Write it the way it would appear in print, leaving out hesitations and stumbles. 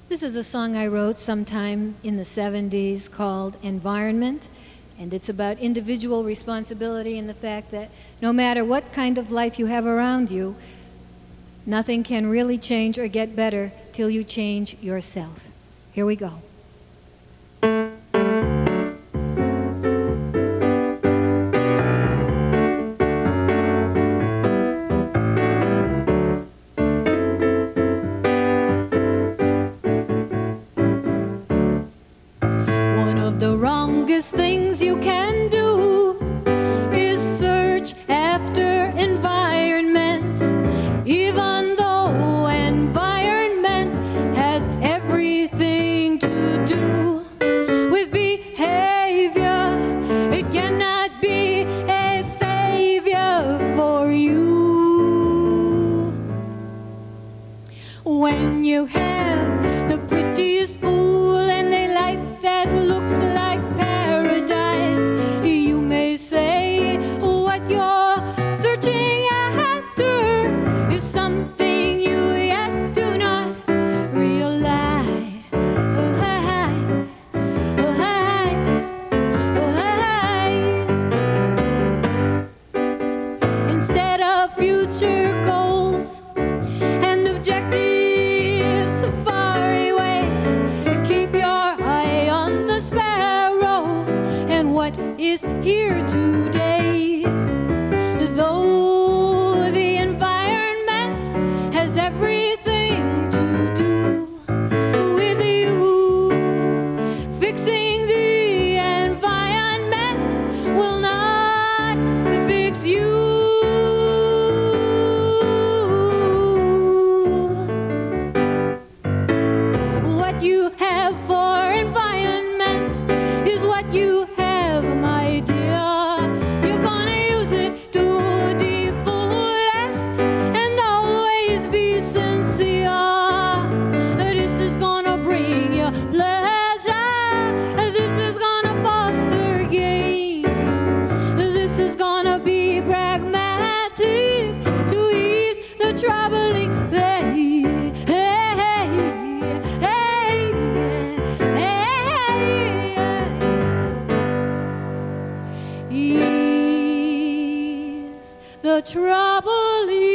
This is a song I wrote sometime in the 70s called Environment, and it's about individual responsibility and the fact that no matter what kind of life you have around you, nothing can really change or get better till you change yourself. Here we go. The wrongest things you can do is search after environment, even though environment has everything to do with behavior. It cannot be a savior for you. When you have the prettiest pool and a life that looks like paradise, you may say what you're searching after is something you yet do not realize. Instead of future goals and objectives far away, keep your eye on the sparrow and what is here today. Though the environment has everything to do with you, fixing the environment will not fix you. What you have for environment is what you have, my dear. You're gonna use it to the fullest and always be sincere. This is gonna bring you pleasure. This is gonna foster gain. This is gonna be pragmatic to ease the troubling pain. Ease the troubling